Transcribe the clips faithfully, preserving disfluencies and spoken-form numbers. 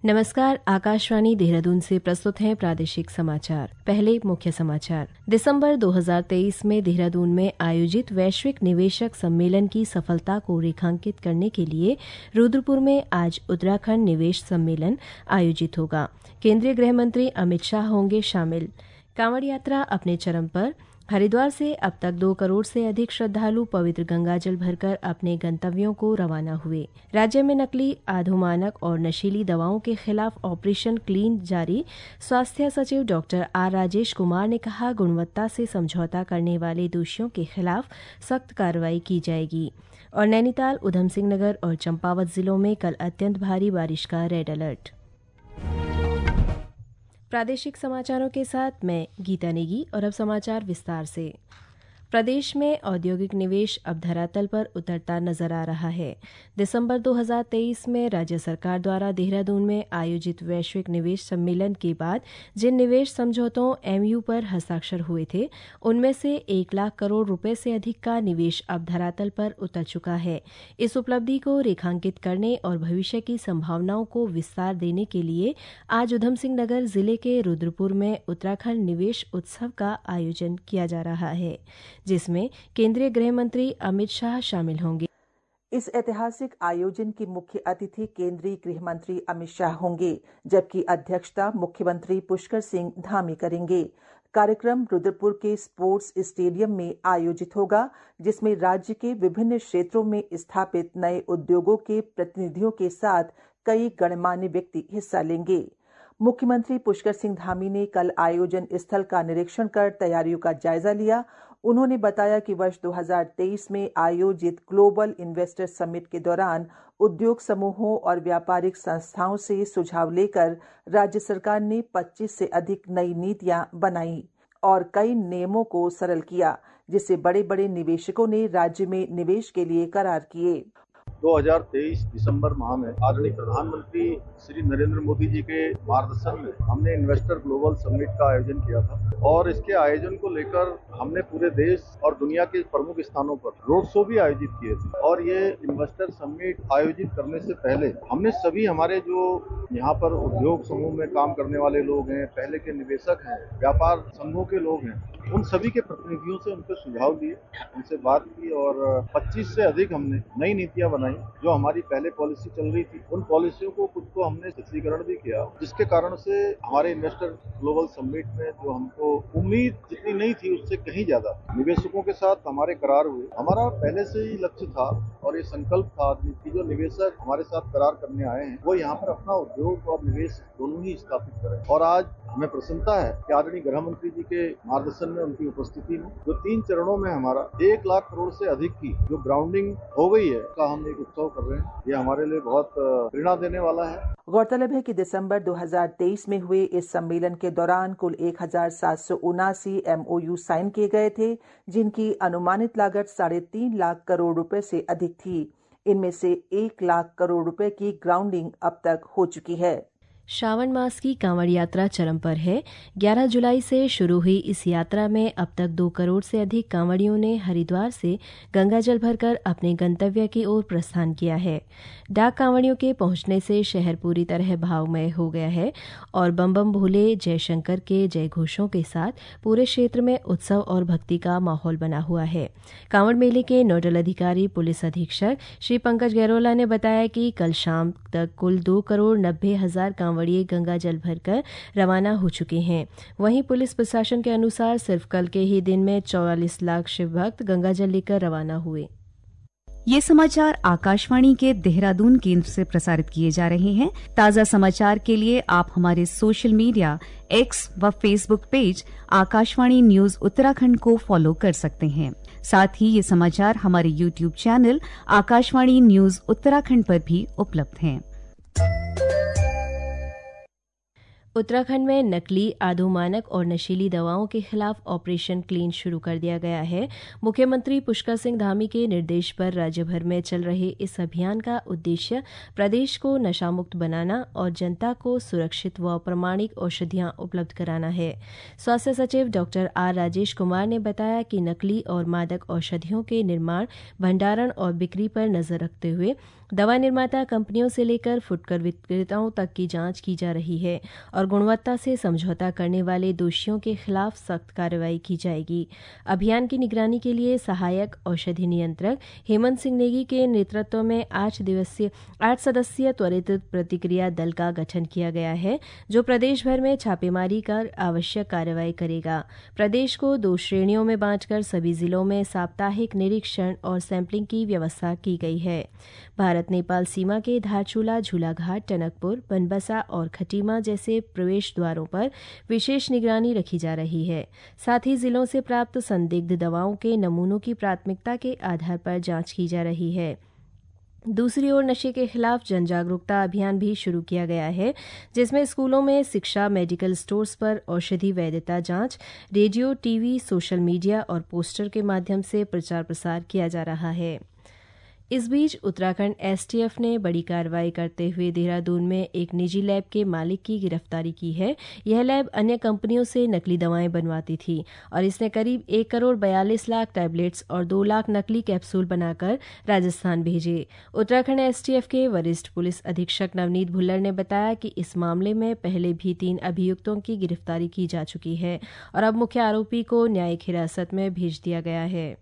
नमस्कार, आकाशवाणी देहरादून से प्रस्तुत हैं प्रादेशिक समाचार। पहले मुख्य समाचार। दिसंबर दो हज़ार तेईस में देहरादून में आयोजित वैश्विक निवेशक सम्मेलन की सफलता को रेखांकित करने के लिए रुद्रपुर में आज उत्तराखंड निवेश सम्मेलन आयोजित होगा। केंद्रीय गृह मंत्री अमित शाह होंगे शामिल। कांवड़ यात्रा अपने चरम पर। हरिद्वार से अब तक दो करोड़ से अधिक श्रद्धालु पवित्र गंगाजल भरकर अपने गंतव्यों को रवाना हुए। राज्य में नकली, अधोमानक और नशीली दवाओं के खिलाफ ऑपरेशन क्लीन जारी। स्वास्थ्य सचिव डॉक्टर आर राजेश कुमार ने कहा, गुणवत्ता से समझौता करने वाले दोषियों के खिलाफ सख्त कार्रवाई की जाएगी। और नैनीताल, उधम सिंह नगर और चंपावत जिलों में कल अत्यंत भारी बारिश का रेड अलर्ट। प्रादेशिक समाचारों के साथ मैं गीता नेगी और अब समाचार विस्तार से। प्रदेश में औद्योगिक निवेश अब धरातल पर उतरता नजर आ रहा है। दिसंबर दो हज़ार तेईस में राज्य सरकार द्वारा देहरादून में आयोजित वैश्विक निवेश सम्मेलन के बाद जिन निवेश समझौतों एमयू पर हस्ताक्षर हुए थे, उनमें से एक लाख करोड़ रुपए से अधिक का निवेश अब धरातल पर उतर चुका है। इस उपलब्धि को रेखांकित करने और भविष्य की संभावनाओं को विस्तार देने के लिए आज उधम सिंह नगर जिले के रुद्रपुर में उत्तराखंड निवेश उत्सव का आयोजन किया जा रहा है, जिसमें केंद्रीय गृह मंत्री अमित शाह शामिल होंगे। इस ऐतिहासिक आयोजन की मुख्य अतिथि केंद्रीय गृह मंत्री अमित शाह होंगे, जबकि अध्यक्षता मुख्यमंत्री पुष्कर सिंह धामी करेंगे। कार्यक्रम रुद्रपुर के स्पोर्ट्स स्टेडियम में आयोजित होगा, जिसमें राज्य के विभिन्न क्षेत्रों में स्थापित नए उद्योगों के प्रतिनिधियों के साथ कई गणमान्य व्यक्ति हिस्सा लेंगे। मुख्यमंत्री पुष्कर सिंह धामी ने कल आयोजन स्थल का निरीक्षण कर तैयारियों का जायजा लिया। उन्होंने बताया कि वर्ष दो हज़ार तेईस में आयोजित ग्लोबल इन्वेस्टर समिट के दौरान उद्योग समूहों और व्यापारिक संस्थाओं से सुझाव लेकर राज्य सरकार ने पच्चीस से अधिक नई नीतियां बनाई और कई नियमों को सरल किया, जिससे बड़े बड़े निवेशकों ने राज्य में निवेश के लिए करार किए। दो हज़ार तेईस दिसंबर माह में आदरणीय प्रधानमंत्री श्री नरेंद्र मोदी जी के मार्गदर्शन में हमने इन्वेस्टर ग्लोबल समिट का आयोजन किया था और इसके आयोजन को लेकर हमने पूरे देश और दुनिया के प्रमुख स्थानों पर रोड शो भी आयोजित किए थे। और ये इन्वेस्टर समिट आयोजित करने से पहले हमने सभी हमारे जो यहाँ पर उद्योग समूह में काम करने वाले लोग हैं, पहले के निवेशक हैं, व्यापार संघों के लोग हैं, उन सभी के प्रतिनिधियों से उनके सुझाव लिए, उनसे बात की और पच्चीस से अधिक हमने नई नीतियां बनाई। जो हमारी पहले पॉलिसी चल रही थी, उन पॉलिसियों को कुछ को हमने शिथिलीकरण भी किया, जिसके कारण से हमारे इन्वेस्टर ग्लोबल समिट में जो हमको उम्मीद जितनी नहीं थी उससे कहीं ज्यादा निवेशकों के साथ हमारे करार हुए। हमारा पहले से ही लक्ष्य था और ये संकल्प था कि जो निवेशक हमारे साथ करार करने आए हैं वो यहाँ पर अपना उद्योग और निवेश दोनों ही स्थापित करें। और आज हमें प्रसन्नता है कि आदरणीय गृह मंत्री जी के मार्गदर्शन में, उनकी उपस्थिति में जो तीन चरणों में हमारा एक लाख करोड़ से अधिक की जो ग्राउंडिंग हो गई है, का हम एक उत्सव कर रहे हैं। ये हमारे लिए बहुत प्रेरणा देने वाला है। गौरतलब है कि दिसंबर दो हज़ार तेईस में हुए इस सम्मेलन के दौरान कुल एक हजार सात सौ उनासी एमओयू साइन किए गए थे, जिनकी अनुमानित लागत साढ़े तीन लाख करोड़ रुपए से अधिक थी। इनमें से एक लाख करोड़ रुपए की ग्राउंडिंग अब तक हो चुकी है। श्रावण मास की कांवड़ यात्रा चरम पर है। ग्यारह जुलाई से शुरू हुई इस यात्रा में अब तक दो करोड़ से अधिक कांवड़ियों ने हरिद्वार से गंगाजल भरकर अपने गंतव्य की ओर प्रस्थान किया है। डाक कांवड़ियों के पहुंचने से शहर पूरी तरह भावमय हो गया है और बम बम भोले जयशंकर के जय घोषों के साथ पूरे क्षेत्र में उत्सव और भक्ति का माहौल बना हुआ है। कांवड़ मेले के नोडल अधिकारी पुलिस अधीक्षक श्री पंकज गैरोला ने बताया कि कल शाम तक कुल दो करोड़ नब्बे हजार कांवड़िए गंगा जल भरकर रवाना हो चुके हैं। वहीं पुलिस प्रशासन के अनुसार सिर्फ कल के ही दिन में चौवालीस लाख शिव भक्त गंगा जल लेकर रवाना हुए। ये समाचार आकाशवाणी के देहरादून केंद्र से प्रसारित किए जा रहे हैं। ताज़ा समाचार के लिए आप हमारे सोशल मीडिया एक्स व Facebook page Akashvani news Uttarakhand को फॉलो कर सकते हैं। साथ ही ये समाचार हमारे YouTube channel Akashvani news Uttarakhand पर भी उपलब्ध हैं। उत्तराखंड में नकली, आधोमानक और नशीली दवाओं के खिलाफ ऑपरेशन क्लीन शुरू कर दिया गया है। मुख्यमंत्री पुष्कर सिंह धामी के निर्देश पर राज्य भर में चल रहे इस अभियान का उद्देश्य प्रदेश को नशामुक्त बनाना और जनता को सुरक्षित व प्रमाणिक औषधियां उपलब्ध कराना है। स्वास्थ्य सचिव डॉक्टर आर राजेश कुमार ने बताया कि नकली और मादक औषधियों के निर्माण, भंडारण और बिक्री पर नजर रखते हुए दवा निर्माता कंपनियों से लेकर फुटकर विक्रेताओं तक की जांच की जा रही है और गुणवत्ता से समझौता करने वाले दोषियों के खिलाफ सख्त कार्रवाई की जाएगी। अभियान की निगरानी के लिए सहायक औषधि नियंत्रक हेमंत सिंह नेगी के नेतृत्व में आठ दिवसीय आठ सदस्यीय त्वरित प्रतिक्रिया दल का गठन किया गया है, जो प्रदेश भर में छापेमारी कर आवश्यक कार्रवाई करेगा। प्रदेश को दो श्रेणियों में बांटकर सभी जिलों में साप्ताहिक निरीक्षण और सैंपलिंग की व्यवस्था की गई है। भारत नेपाल सीमा के धारचूला, झूलाघाट, टनकपुर, बनबसा और खटीमा जैसे प्रवेश द्वारों पर विशेष निगरानी रखी जा रही है। साथ ही जिलों से प्राप्त संदिग्ध दवाओं के नमूनों की प्राथमिकता के आधार पर जांच की जा रही है। दूसरी ओर नशे के खिलाफ जन जागरूकता अभियान भी शुरू किया गया है, जिसमें स्कूलों में शिक्षा, मेडिकल स्टोर्स पर औषधि वैधता जांच, रेडियो, टीवी, सोशल मीडिया और पोस्टर के माध्यम से प्रचार प्रसार किया जा रहा है। इस बीच उत्तराखंड एसटीएफ ने बड़ी कार्रवाई करते हुए देहरादून में एक निजी लैब के मालिक की गिरफ्तारी की है। यह लैब अन्य कंपनियों से नकली दवाएं बनवाती थी और इसने करीब एक करोड़ बयालीस लाख टैबलेट्स और दो लाख नकली कैप्सूल बनाकर राजस्थान भेजे। उत्तराखंड एसटीएफ के वरिष्ठ पुलिस अधीक्षक नवनीत भुल्लर ने बताया कि इस मामले में पहले भी तीन अभियुक्तों की गिरफ्तारी की जा चुकी है और अब मुख्य आरोपी को न्यायिक हिरासत में भेज दिया गया है।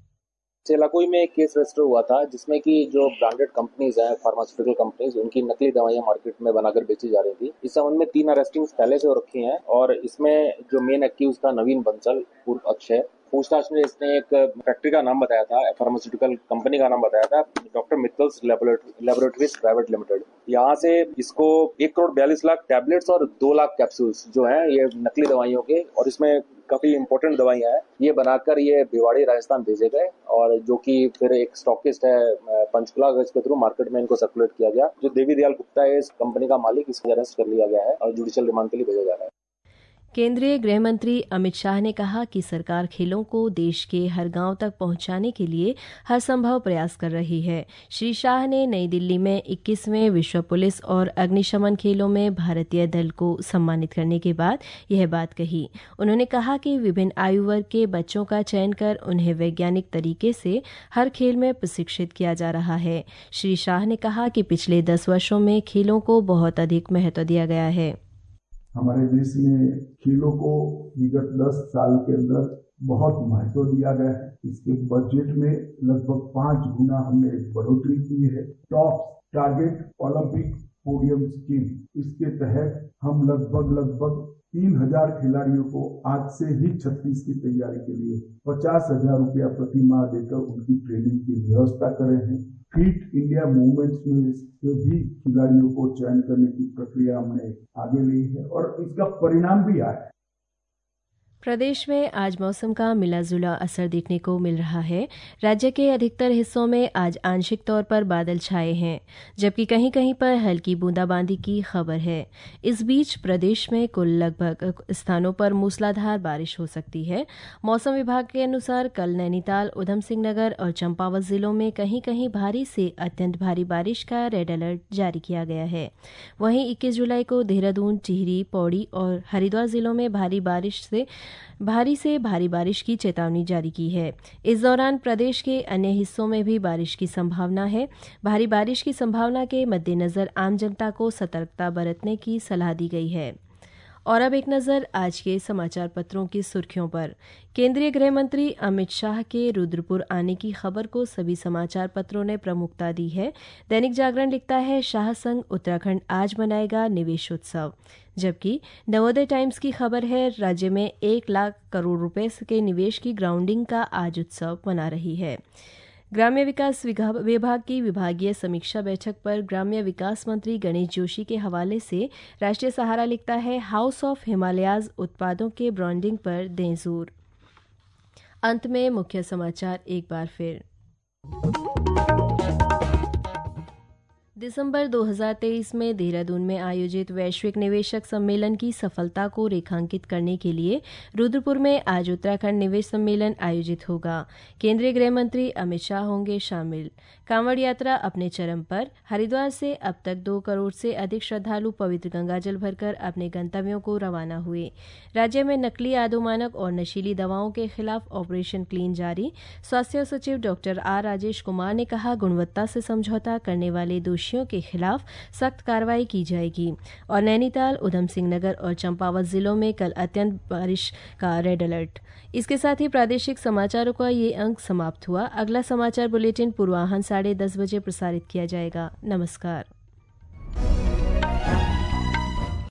सेलाकोई में एक केस रजिस्टर हुआ था, जिसमें कि जो ब्रांडेड कंपनीज हैं, फार्मास्यूटिकल कंपनीज, उनकी नकली दवाइयां मार्केट में बनाकर बेची जा रही थी। इस संबंध में तीन अरेस्टिंग्स पहले से हो रखी हैं और इसमें जो मेन एक्यूज था नवीन बंसल उर्फ अक्षय। पूछताछ में इसने एक फैक्ट्री का नाम बताया था, फार्मास्यूटिकल कंपनी का नाम बताया था, doctor Mittal's laboratories private limited. यहाँ से इसको एक करोड़ बयालीस लाख टैबलेट्स और दो लाख कैप्सूल्स जो हैं ये नकली दवाइयों के, और इसमें काफी इंपॉर्टेंट दवाइयां हैं, ये बनाकर ये भिवाड़ी राजस्थान भेजे गए और जो कि फिर एक स्टॉकिस्ट है पंचकुला के थ्रू मार्केट में इनको सर्कुलेट किया गया। जो देवी दयाल गुप्ता है इस कंपनी का मालिक, इसको अरेस्ट कर लिया गया है और जुडिशियल रिमांड के लिए भेजा जा रहा है। केंद्रीय गृह मंत्री अमित शाह ने कहा कि सरकार खेलों को देश के हर गांव तक पहुंचाने के लिए हर संभव प्रयास कर रही है। श्री शाह ने नई दिल्ली में इक्कीसवें विश्व पुलिस और अग्निशमन खेलों में भारतीय दल को सम्मानित करने के बाद यह बात कही। उन्होंने कहा कि विभिन्न आयु वर्ग के बच्चों का चयन कर उन्हें वैज्ञानिक तरीके से हर खेल में प्रशिक्षित किया जा रहा है। श्री शाह ने कहा कि पिछले दस वर्षों में खेलों को बहुत अधिक महत्व दिया गया है। हमारे देश में खेलों को विगत दस साल के अंदर बहुत महत्व दिया गया है। इसके बजट में लगभग पांच गुना हमने बढ़ोतरी की है। Top target Olympic podium scheme, इसके तहत हम लगभग लगभग तीन हजार खिलाड़ियों को आज से ही छत्तीस की तैयारी के लिए पचास हजार रुपया प्रति माह देकर उनकी ट्रेनिंग की व्यवस्था कर रहे हैं। फिट इंडिया मूवमेंट्स में भी खिलाड़ियों को चयन करने की प्रक्रिया हमने आगे ली है और इसका परिणाम भी आया है। प्रदेश में आज मौसम का मिला-जुला असर देखने को मिल रहा है। राज्य के अधिकतर हिस्सों में आज आंशिक तौर पर बादल छाए हैं, जबकि कहीं कहीं पर हल्की बूंदाबांदी की खबर है। इस बीच प्रदेश में कुल लगभग स्थानों पर मूसलाधार बारिश हो सकती है। मौसम विभाग के अनुसार कल नैनीताल, उधम सिंह नगर और चंपावत जिलों में कहीं कहीं भारी से अत्यंत भारी बारिश का रेड अलर्ट जारी किया गया है। वहीं इक्कीस जुलाई को देहरादून, टिहरी, पौड़ी और हरिद्वार जिलों में भारी बारिश से भारी से भारी बारिश की चेतावनी जारी की है। इस दौरान प्रदेश के अन्य हिस्सों में भी बारिश की संभावना है। भारी बारिश की संभावना के मद्देनजर आम जनता को सतर्कता बरतने की सलाह दी गई है। और अब एक नजर आज के समाचार पत्रों की सुर्खियों पर। केंद्रीय गृह मंत्री अमित शाह के रुद्रपुर आने की खबर को सभी समाचार पत्रों ने प्रमुखता दी है। दैनिक जागरण लिखता है, शाह संग उत्तराखंड आज मनाएगा निवेशोत्सव, जबकि नवोदय टाइम्स की खबर है, राज्य में एक लाख करोड़ रुपए के निवेश की ग्राउंडिंग का आज उत्सव मना रही है। ग्राम्य विकास विभाग की विभागीय समीक्षा बैठक पर ग्राम्य विकास मंत्री गणेश जोशी के हवाले से राष्ट्रीय सहारा लिखता है, हाउस ऑफ हिमालयाज उत्पादों के ब्रांडिंग पर दें जोर। अंत में मुख्य समाचार एक बार फिर। दिसंबर दो हज़ार तेईस में देहरादून में आयोजित वैश्विक निवेशक सम्मेलन की सफलता को रेखांकित करने के लिए रुद्रपुर में आज उत्तराखंड निवेश सम्मेलन आयोजित होगा। केंद्रीय गृह मंत्री अमित शाह होंगे शामिल। कांवड़ यात्रा अपने चरम पर। हरिद्वार से अब तक दो करोड़ से अधिक श्रद्धालु पवित्र गंगाजल भरकर अपने गंतव्यों को रवाना हुए। राज्य में नकली आदोमानक और नशीली दवाओं के खिलाफ ऑपरेशन क्लीन जारी। स्वास्थ्य सचिव डॉक्टर आर राजेश कुमार ने कहा, गुणवत्ता से समझौता करने वाले दोषियों के खिलाफ सख्त कार्रवाई की जाएगी। और नैनीताल, उधम सिंह नगर और चंपावत जिलों में कल अत्यंत बारिश का रेड अलर्ट। इसके साथ ही प्रादेशिक समाचारों का ये अंक समाप्त हुआ। अगला समाचार बुलेटिन पूर्वाह्न साढ़े दस बजे प्रसारित किया जाएगा। नमस्कार।